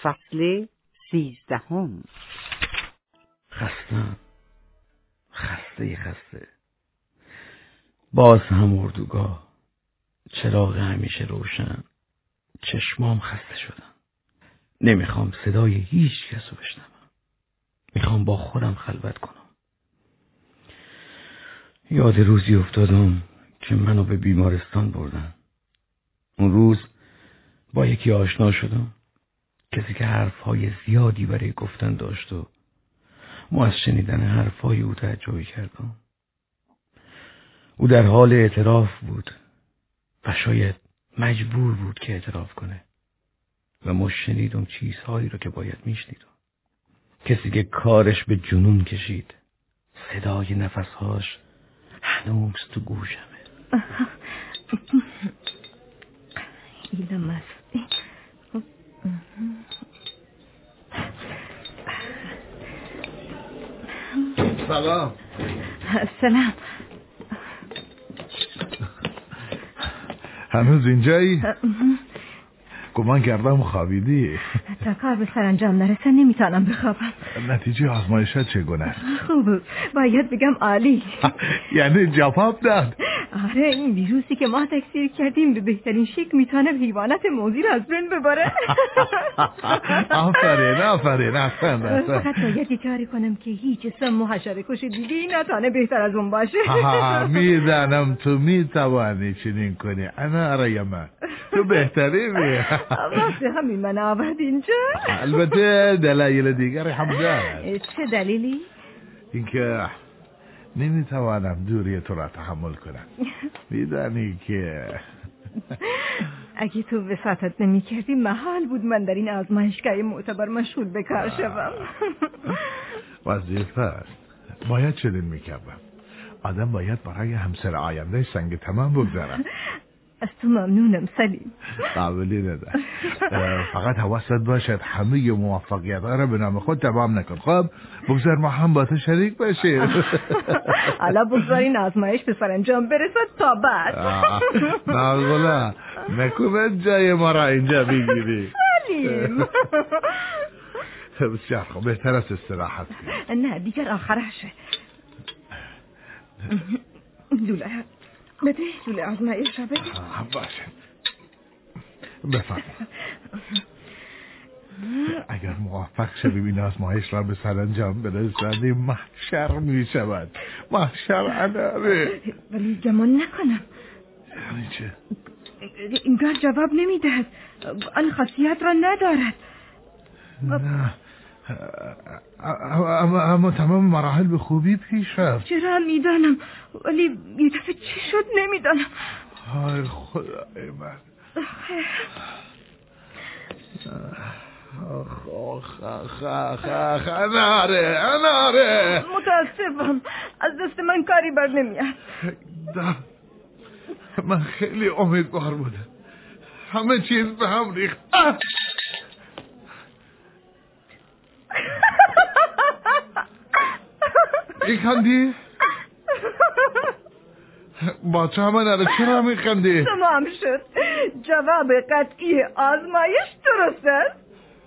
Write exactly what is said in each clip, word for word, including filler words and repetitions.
فصل سیزدهم. خستم، خسته خسته. باز هم اردوگاه، چراغ همیشه روشن، چشمام خسته شدم. نمیخوام صدای هیچ کس رو بشنوم. میخوام با خودم خلوت کنم. یاد روزی افتادم که منو به بیمارستان بردن. اون روز با یکی آشنا شدم، کسی که حرفهای زیادی برای گفتن داشت و ما از شنیدن حرفهای او تعجب کردم. او در حال اعتراف بود و شاید مجبور بود که اعتراف کنه و ما شنیدم چیزهایی رو که باید میشنیدم. کسی که کارش به جنون کشید. صدای نفسهاش هنوز تو گوشمه. ایلم است. سلام. سلام. هنوز اینجایی؟ گمان کردم خوابیدی. تا کار به سرانجام نرسه نمیتونم بخوابم. نتیجه آزمایشات چگونه است؟ خوب، باید بگم عالی. یعنی جواب داد؟ آره، این ویروسی که ما تکثیر کردیم به بهترین شکل میتونه حیوانات موذی رو از بین ببره. آفرین آفرین آفرین. فقط باید یه کاری کنم که هیچ اسم و حشره کش دیگه نتونه بهتر از اون باشه. میدانم تو میتوانی چنین کنی. انا آرایم تو بهتری می. واسه همین من آورد اینجا. البته دلایل دیگری هم دارد. چه دلیلی؟ اینکه نمیتوانم دوری تو را تحمل کنم. میدانی که اگه تو وساطت نمی کردی محال بود من در این آزمایشگاه معتبر مشغول به کار شوم. وظیفه است. باید چنین میکردم. آدم باید برای همسر آینده سنگ تمام بگذارم. از تو ممنونم سلیم. قابلی نده. فقط حواست باشد همه موفقیت ها را به نام خود تمام نکن. خب بگذار ما هم با تو شریک باشیم. حالا بگذار این آزمایش به سرانجام برسد تا بعد. معقوله نکنه جای ما را اینجا بگیری. سلیم. بسیار خوب، بهتر است استراحت کنی. نه دیگر آخرشه. دوله بده دوله آزمایش را بده. باشه بفرم. اگر موفق شویم این آزمایش را به سرانجام برسانیم محشر می شود. محشر اناره. ولی گمان نکنم. یعنی چه؟ انگار جواب نمی دهد. آن خاصیت را ندارد. نه اما, اما تمام مراحل به خوبی پیش رفت. چرا میدانم ولی یه دفعه چی شد نمیدانم. های خدای من. آخ آخ آخ آخ آخ اناره اناره. متاسفم از دست من کاری بر نمیاد. من خیلی امیدوار بودم. همه چیز به هم ریخت. ای کندی؟ با چه همه نره چرا میخندی؟ تمام شد. جواب قطعی آزمایش درست است.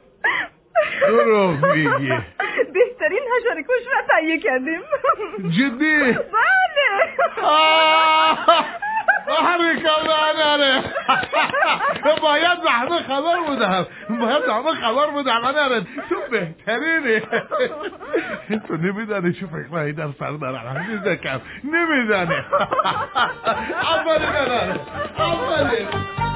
دروغ میگی. بهترین حشره کش را تهیه کردیم. جدی؟ بله. حرکت نره. باید به همه خبر بودم. باید به همه خبر بودم. نره تو بهترینی. تو نمیدانی چه فکرهایی در سر دارم. نمیدکم نمیدانی. آفرین نره. آفرین.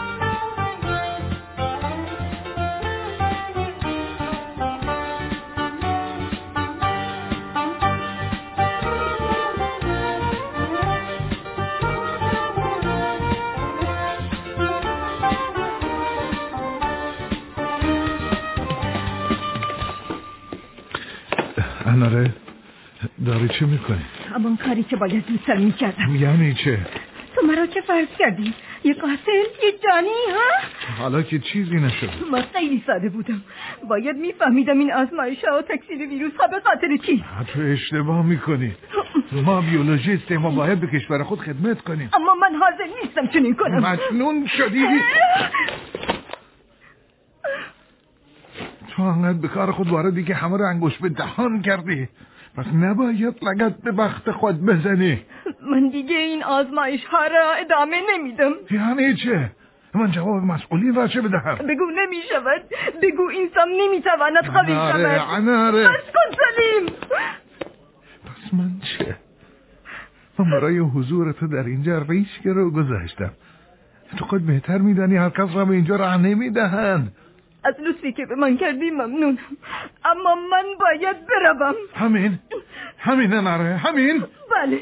اناره داری چه میکنی؟ همون کاری که باید زودتر میکردم. یعنی چه؟ تو مرا چه فرض کردی؟ یه قاتل؟ یه جانی ها؟ حالا که چیزی نشد. من خیلی ساده بودم. باید میفهمیدم این آزمایش ها و تکثیر ویروس ها به خاطر چی. تو اشتباه میکنی. ما بیولوژیستیم، ما باید به کشور خود خدمت کنیم. اما من حاضر نیستم چنین کنم. مجنون شدی. تو تو انقدر به کار خود واردی که همه رو انگوش به دهان کردی. پس نباید لگد به بخت خود بزنی. من دیگه این آزمایش ها را ادامه نمیدم. یعنی چه؟ من جواب مسئولین را چه بدهم؟ بگو نمیشود. بگو انسان نمیتواند قوی شود. اناره اناره بس کن سلیم. پس من چه؟ من برای حضور تو در اینجا ریش رو گذاشتم. تو خود بهتر میدانی هر کس را به اینجا راه نمیدهند. از لطفی که به من کردی ممنونم، اما من باید بروم. همین؟ همین اناره همین؟ بله.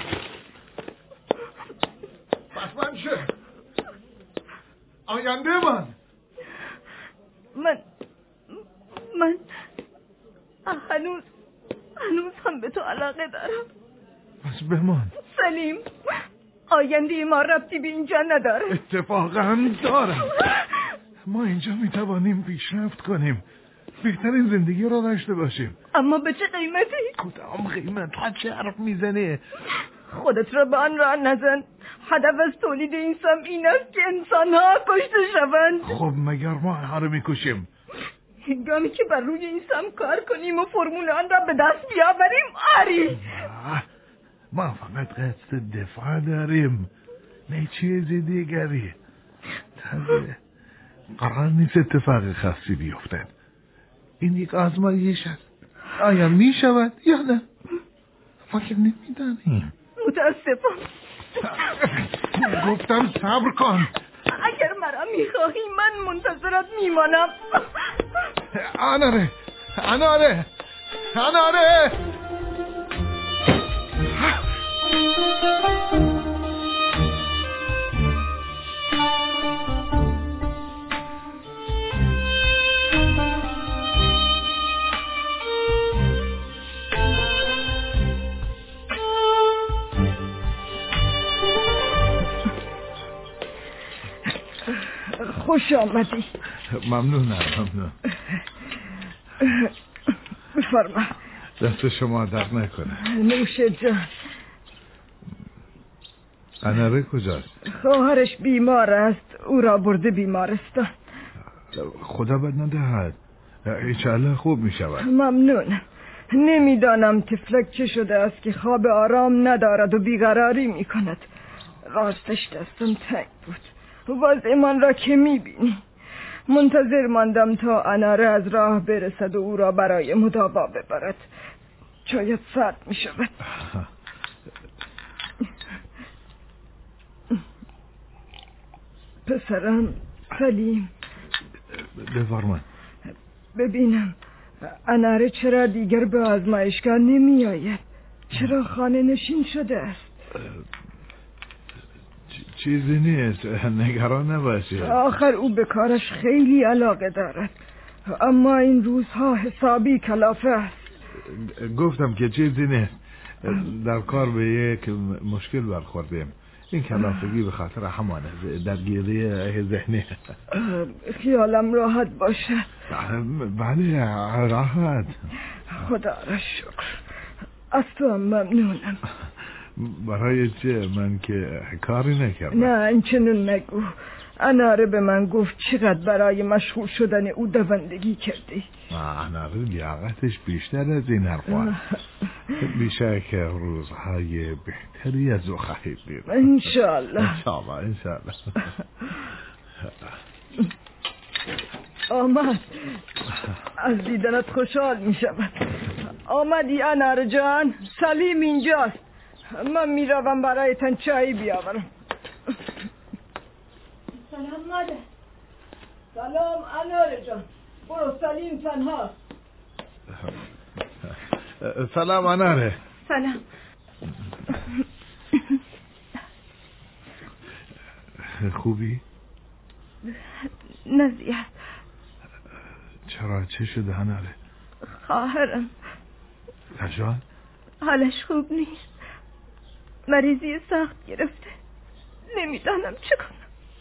پس من چه؟ آینده من من من هنوز هنوز هم به تو علاقه دارم. پس بمان. سلیم، آینده ما ربطی به اینجا نداره. اتفاقا دارم. ما اینجا میتوانیم پیشرفت کنیم، بهترین زندگی را داشته باشیم. اما به چه قیمتی؟ کدام قیمت؟ تو چه حرف میزنی؟ خودت را به آن راه نزن. هدف از تولید این سم این است که انسانها کشته شوند. خب مگر ما آنها رو میکشیم؟ هنگامی که بر روی این سم کار کنیم و فرمول آن را به دست بیاوریم، آری. ما فقط قصد دفاع داریم، نه چیزی دیگری. تازه قرار نیست اتفاق خاصی بیفتد. این یک آزمایش است. آیا می شود یا نه؟ ما که نمیدانیم. متاسفم. گفتم صبر کن. اگر مرا میخواهی من منتظرت میمانم. اناره اناره اناره خوش آمدی. ممنونم ممنون. بفرما. دست شما درد نکنه. نوش جان. اناره کجاست؟ خواهرش بیمار است، او را برده بیمارستان. خدا بد ندهد، انشالله خوب می شود. ممنون. نمیدانم طفلک چه شده است که خواب آرام ندارد و بیقراری می کند. راستش دستم تنگ بود. وضع من را که میبینی. منتظر ماندم تا اناره از راه برسد و او را برای مداوا ببرد. شاید سرد می شود. پسرم سلیم، بفرمایید. ببینم اناره چرا دیگر به آزمایشگاه نمی آید؟ چرا خانه نشین شده است؟ چیزی نیست، نگران نباشید. آخر او به کارش خیلی علاقه دارد، اما این روزها حسابی کلافه است. گفتم که چیزی نیست، در کار به یک مشکل برخوردیم. این کلافگی به خاطر همان درگیری ذهنی. خیالم راحت باشه. بله راحت. خدا را شکر. از تو هم ممنونم. برای چه؟ من که کاری نکردم. نه اینچنون نگو. اناره به من گفت چقدر برای مشغول شدن او دوندگی کردی. اناره لیاقتش بیشتر از این حرفا. بیشک روزهای بهتری از او خواهید دید. انشالله انشالله انشالله. آمد. از دیدنت خوشحال می شود. آمدی اناره جان. سلیم اینجاست. من می روم برای تن چایی بیاورم. سلام مادر. سلام اناره جان. برو سلیم تنهاست. سلام اناره. سلام. خوبی؟ نه زیاد. چرا چه شده اناره؟ خواهرم کجان؟ حالش خوب نیست. مریضی سخت گرفته. نمیدانم چه کنم.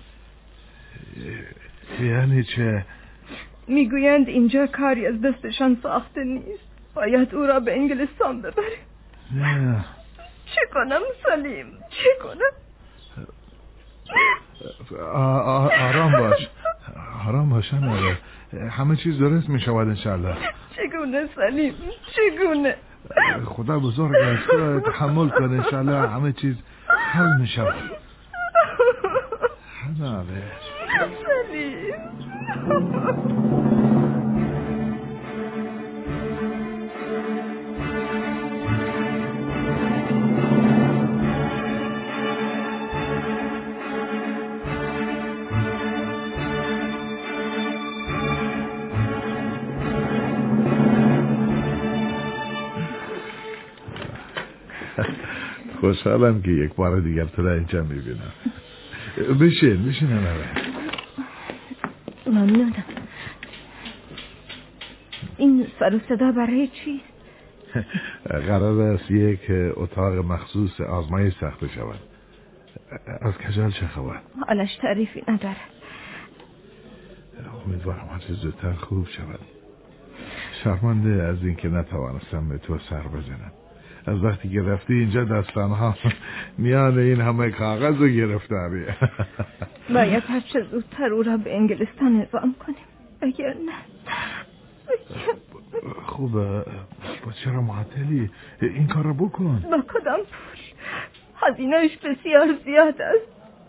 یعنی چه؟ میگویند اینجا کاری از دستشان ساخته نیست. باید او را به انگلستان ببریم. نه. چه کنم سلیم؟ چه کنم؟ آرام باش. آرام باشن آره. همه چیز درست می شود انشالله. چگونه سلیم چگونه؟ خدا بزرگ است، تحمل کن انشالله همه چیز حل می شود. حناره سلیم. خوشحالم که یک بار دیگر تو را اینجا میبینم. بشین بشین نره. ممنونم. این سر و صدا برای چی؟ قرار است یک اتاق مخصوص آزمایش ساخته شود. از کجال چه خبر؟ حالش تعریفی نداره. امیدوارم هرچه زودتر خوب شود. شرمنده از اینکه نتوانستم به تو سر بزنم. از وقتی که رفتی اینجا دستانها میان این همه کاغذ و گرفتاری. باید هرچه زودتر او را به انگلستان اعزام کنیم، اگر نه. خوبه، با چرا معطلی؟ این کار را بکن. با کدام پول؟ هزینه‌اش بسیار زیاد است.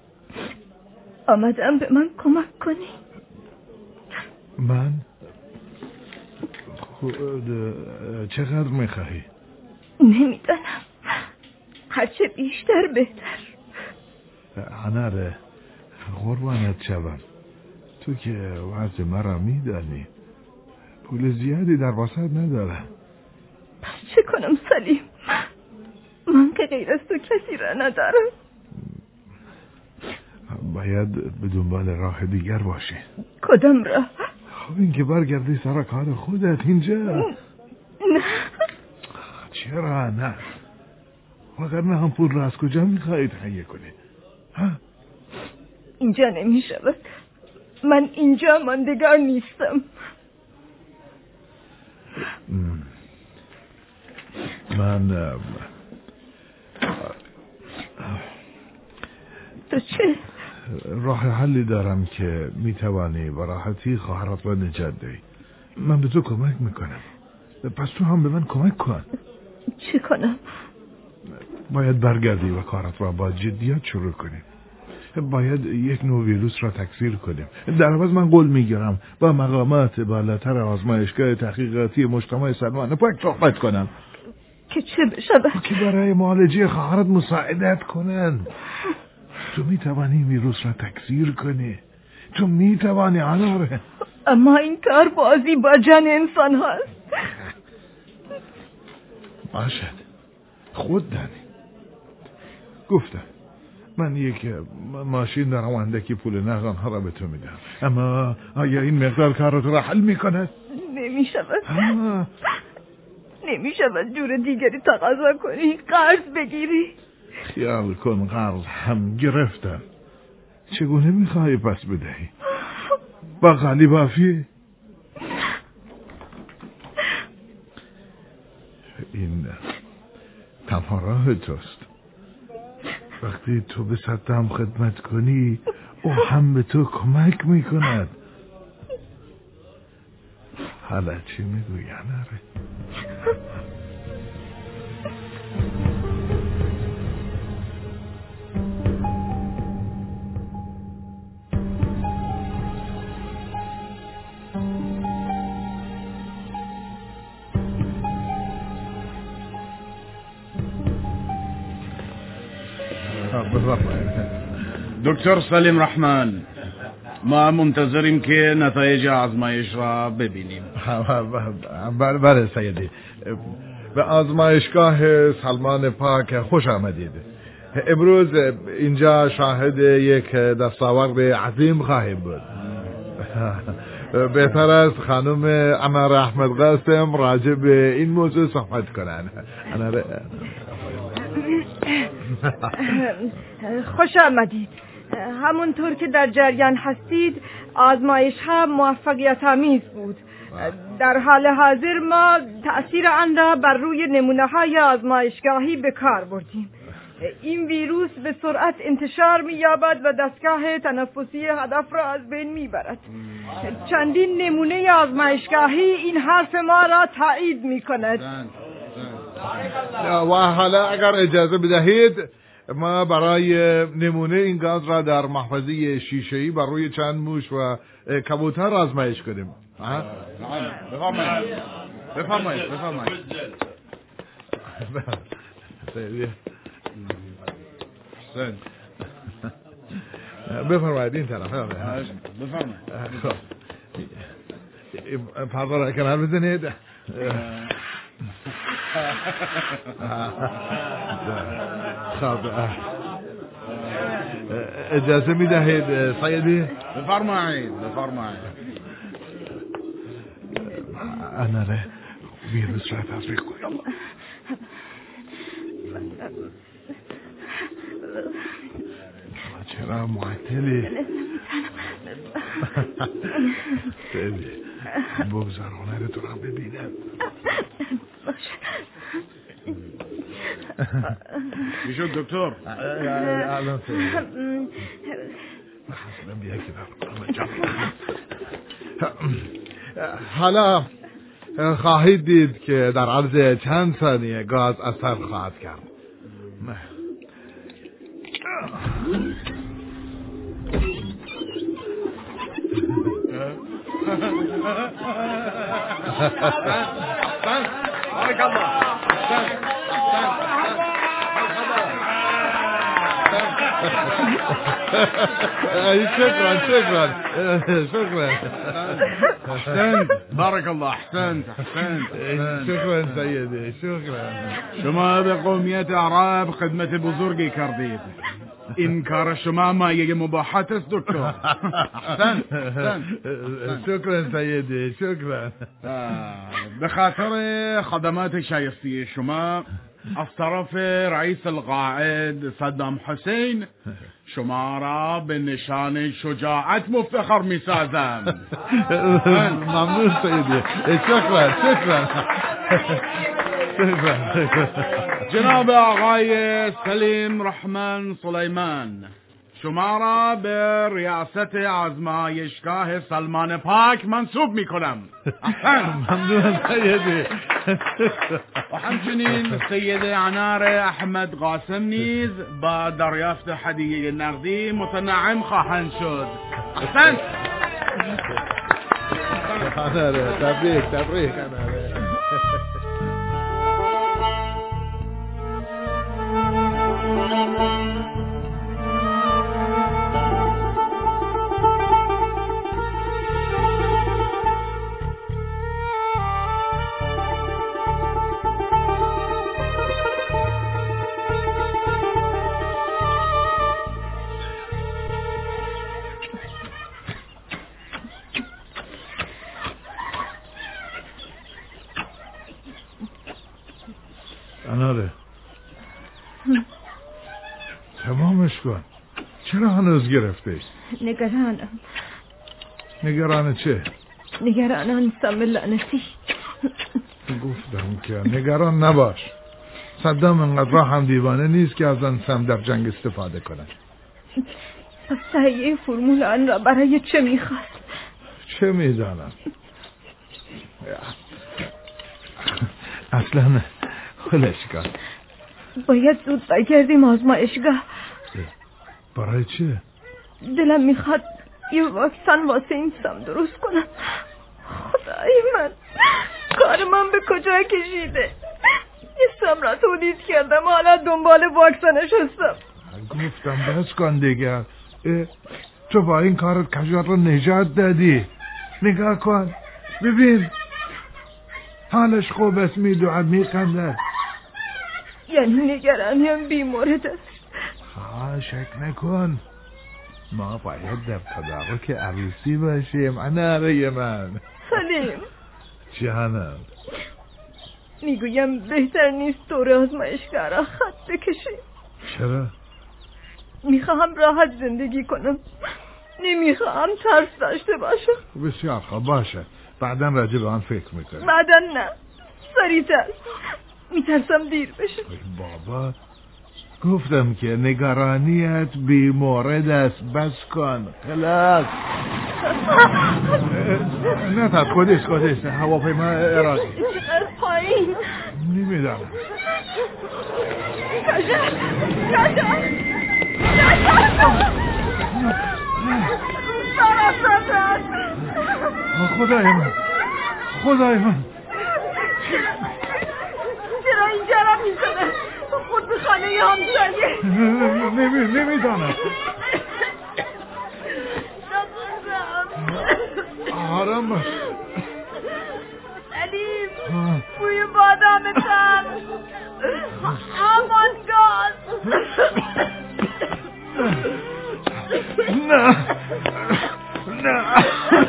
آمدم به من کمک کنی. من؟ چقدر میخواهی؟ نمیدانم، هرچه بیشتر بهتر. هنره قربانت شوم، تو که وضع مرا میدانی، پول زیادی در وسط نداره. پس چه کنم سلیم؟ من که غیر از تو کسی را ندارم. باید به دنبال راه دیگر باشی. کدام راه؟ خب این که برگردی سر کار خودت اینجا. نه. چرا نه؟ وگرنه هم پول را از کجا میخواهی تهیه کنی؟ ها؟ اینجا نمی شود. من اینجا ماندگار نیستم. من تو چه؟ راه حلی دارم که میتوانی با راحتی خواهرت را نجات دهی. من به تو کمک میکنم، پس تو هم به من کمک کن. چه کنم؟ باید برگردی و کارت را با جدیت شروع کنیم. باید یک نوع ویروس را تکثیر کنیم. در عوض من قول میگیرم با مقامات بالاتر آزمایشگاه تحقیقاتی مجتمع سلمان پاک صحبت کنم که چه بشود؟ که برای معالجه خواهرت مساعدت کنن. تو میتوانی ویروس را تکثیر کنی. تو میتوانی آناره. اما این کار بازی با جان انسان هست. باشد، خود دانی. گفتم من یک ماشین دارم و اندکی پول نقد آنها را به تو میدم، اما آیا این مقدار کار را حل میکند؟ نمیشود. نمیشود جور دیگری تقاضا کنی، قرض بگیری. خیال کن قرض هم گرفتم. چگونه میخوایی پس بدهی؟ با غلی بافی؟ این تنها راه توست. وقتی تو به صدام خدمت کنی او هم به تو کمک میکند. حالا چی میگوی نره؟ دکتر سلیم رحمان، ما منتظریم که نتایج آزمایش را ببینیم. بله سیدی، به آزمایشگاه سلمان پاک خوش آمدید. امروز اینجا شاهد یک دستاورد عظیم خواهیم بود. بهتر است خانم انار احمد قاسم راجع به این موضوع صحبت کنن. خوش آمدید. همونطور که در جریان هستید آزمایش ها موفقیت آمیز بود. در حال حاضر ما تأثیر آن را بر روی نمونه های آزمایشگاهی به کار بردیم. این ویروس به سرعت انتشار می‌یابد و دستگاه تنفسی هدف را از بین می‌برد. چندین نمونه آزمایشگاهی این حرف ما را تایید می‌کند. و حالا اگر اجازه بدهید ما برای نمونه این گاز را در محفظه شیشه‌ای بر روی چند موش و کبوتر آزمایش کنیم. بفرمایید بفرمایید بفرمایید بفرمایید این طرف. بفرمایید. پرده را کنار بزنید. خب اجازه می دهید سیدی؟ بفرمایید بفرمایید. انا را ویروس را تفریق کنیم. چرا معطلی؟ سیدی بگذار هنر تو را ببینم. چی شد دکتر؟ الان سیدی بیا که حالا خواهید دید که در عرض چند ثانیه گاز اثر خواهد کرد. بارك الله. شكرا شكرا شكرا احسنت بارك الله احسنت احسنت شكرا سيدي شكرا. شما به قومیت عرب خدمت بزرگی کردید. این کار شما مایه مباحت است دکتر. احسنت شكرا سيدي شكرا. به خاطر خدمات شایسته شما از طرف رئیس القاعد صدام حسین شما را به نشان شجاعت مفتخر می سازم. ممنون سیدی. شکرا شکرا. جناب آقای سلیم رحمان سلیمان شما را به ریاست آزمایشگاه سلمان پاک منصوب می کنم. ممنون سیدی. و همچنین سید عنار احمد قاسم نیز با دریافت هدیه نقدی متنعم خواهند شد. احسنت. تبریک تبریک عناره. اناره تمامش کن. چرا هنوز گرفته؟ نگرانم. نگران چه؟ نگرانم سم لعنتی. گفتم که نگران نباش. صدام انقدر راه هم دیوانه نیست که از آن سم در جنگ استفاده کنه. پس تهیه فرمول آن را برای چه میخواست؟ چه میدانم. اصلا خلش کن. باید زود بگردیم آزمایشگاه. برای چه؟ دلم میخواد یه واکسن واسه این سم درست کنم. خدای من کار من به کجا کشیده؟ یه سم را تولید کردم حالا دنبال واکسنش هستم. گفتم بس کن دیگر. تو با این کارت کجا رو نجات دادی. نگاه کن ببین حالش خوب است میدوعد میخنده. یعنی نگرانیم بیمورد است. ها شک نکن. ما باید در تدارک عروسی باشیم عناره من. سلیم جانم میگویم بهتر نیست دور آزمایشگاه را خط بکشیم. چرا؟ میخواهم راحت زندگی کنم. نمیخواهم ترس داشته باشم. بسیار خوب باشه. بعدا راجع به آن فکر میکنم. بعدا نه سریعتر. میترسم دیر بشه. بابا گفتم که نگرانیت بی مورد است. بس کن خلاص. نه تا خودش خودش هواپیما عراقی چقدر پایین؟ نمیدانم. کجا؟ کجا؟ خدای من خدای من چرا اینجا را میزنه؟ خود به خانه همسایه. نمیدانم. آرام باش. سلیم بوی بادام تر آمان گاز. نه نه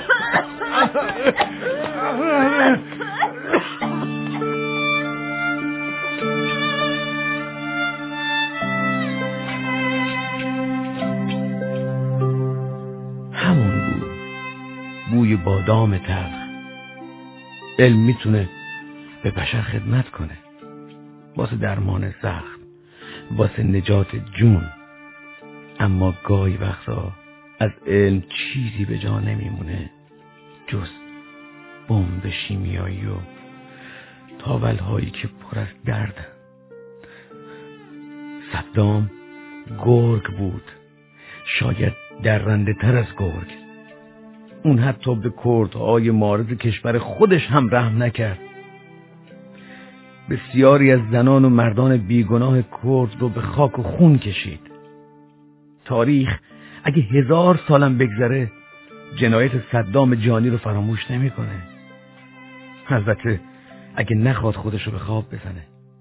همون بود بوی بادام تلخ. علم میتونه به بشر خدمت کنه، واسه درمان زخم، واسه نجات جون. اما گاهی وقتا از علم چیزی به جا نمیمونه جز بمب شیمیایی و تاولهایی که پر از دردن. صدام گرگ بود، شاید درنده تر از گرگ. اون حتی به کردهای مارد کشور خودش هم رحم نکرد. بسیاری از زنان و مردان بیگناه کرد رو به خاک و خون کشید. تاریخ اگه هزار سالم بگذره جنایت صدام جانی رو فراموش نمیکنه. البته اگه نخواد خودش رو به خواب بزنه.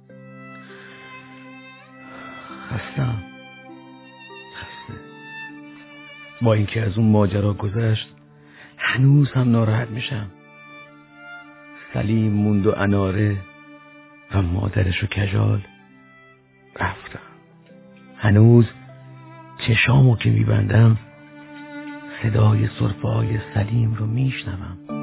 خستم خسته. با اینکه از اون ماجرا گذشت هنوز هم ناراحت میشم. سلیم موند و اناره و مادرش و کجال رفتم. هنوز چشامو که میبندم صدای سرفه‌های سلیم رو میشنوم.